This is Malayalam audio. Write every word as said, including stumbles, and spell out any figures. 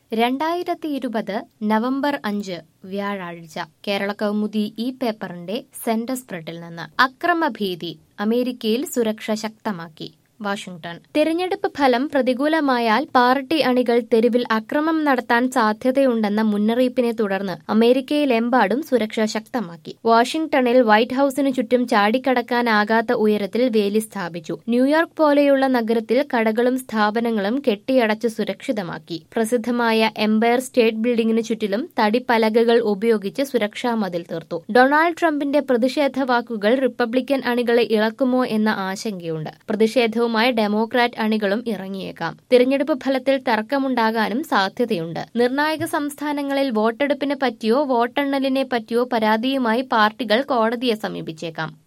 രണ്ടായിരത്തി ഇരുപത് നവംബർ അഞ്ച് വ്യാഴാഴ്ച കേരള കൗമുദി ഈ പേപ്പറിന്റെ സെന്റർ സ്പ്രെഡിൽ നിന്ന് അക്രമഭീതി അമേരിക്കയിൽ സുരക്ഷ ശക്തമാക്കി. വാഷിംഗ്ടൺ. തിരഞ്ഞെടുപ്പ് ഫലം പ്രതികൂലമായാൽ പാർട്ടി അണികൾ തെരുവിൽ അക്രമം നടത്താൻ സാധ്യതയുണ്ടെന്ന മുന്നറിയിപ്പിനെ തുടർന്ന് അമേരിക്കയിലെമ്പാടും സുരക്ഷ ശക്തമാക്കി. വാഷിംഗ്ടണിൽ വൈറ്റ് ഹൌസിനു ചുറ്റും ചാടിക്കടക്കാനാകാത്ത ഉയരത്തിൽ വേലി സ്ഥാപിച്ചു. ന്യൂയോർക്ക് പോലെയുള്ള നഗരത്തിൽ കടകളും സ്ഥാപനങ്ങളും കെട്ടിയടച്ച് സുരക്ഷിതമാക്കി. പ്രസിദ്ധമായ എംപയർ സ്റ്റേറ്റ് ബിൽഡിംഗിനു ചുറ്റിലും തടിപ്പലകകൾ ഉപയോഗിച്ച് സുരക്ഷാ മതിൽ തീർത്തു. ഡൊണാൾഡ് ട്രംപിന്റെ പ്രതിഷേധ വാക്കുകൾ റിപ്പബ്ലിക്കൻ അണികളെ ഇളക്കുമോ എന്ന ആശങ്കയുണ്ട്. പ്രതിഷേധവും ഡെമോക്രാറ്റ് അണികളും ഇറങ്ങിയേക്കാം. തിരഞ്ഞെടുപ്പ് ഫലത്തിൽ തർക്കമുണ്ടാകാനും സാധ്യതയുണ്ട്. നിർണായക സംസ്ഥാനങ്ങളിൽ വോട്ടെടുപ്പിനെ പറ്റിയോ വോട്ടെണ്ണലിനെ പറ്റിയോ പരാതിയുമായി പാർട്ടികൾ കോടതിയെ സമീപിച്ചേക്കാം.